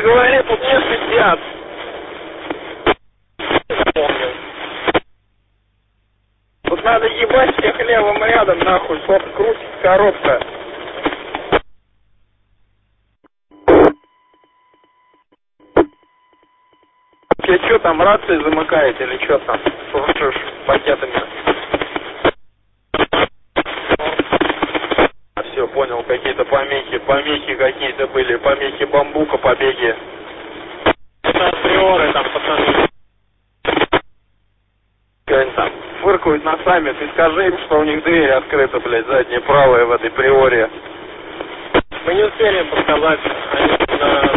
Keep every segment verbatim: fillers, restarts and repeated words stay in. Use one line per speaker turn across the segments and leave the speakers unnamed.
говори, тут не сидят. Тут надо ебать всех левым рядом, нахуй, чтоб крутит коробка. Ты что там, рации замыкает или что там? Шуршишь пакетами? А все, понял, какие-то помехи, помехи какие-то были, помехи бамбука, побеги.
Это приоры там, пацаны.
Они там фыркают носами, ты скажи им, что у них дверь открыта, блядь, задняя правая в этой приоре.
Мы не успели им подсказать, они на...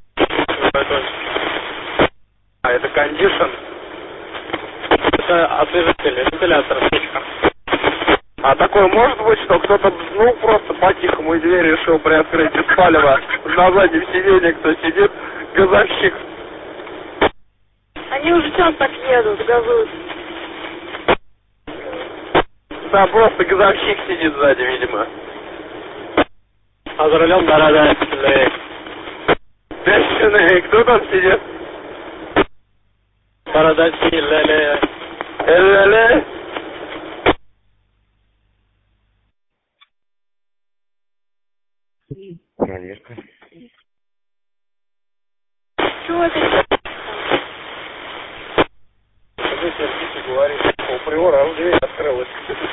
А это кондишн?
Это освежитель, вентилятор, печка.
А такое может быть, что кто-то, ну, просто по-тихому дверь решил приоткрыть без палева, на заднем сиденье кто сидит, газовщик.
Они уже час так едут, газуют.
Да, просто газовщик сидит сзади, видимо.
А за рулем дорогая пятилей.
Пятилей, кто там сидит?
Бородач ля-ля.
Ля-ля.
Проверка.
Чего это?
Вы сердите, говорите, у приора, а дверь открылась.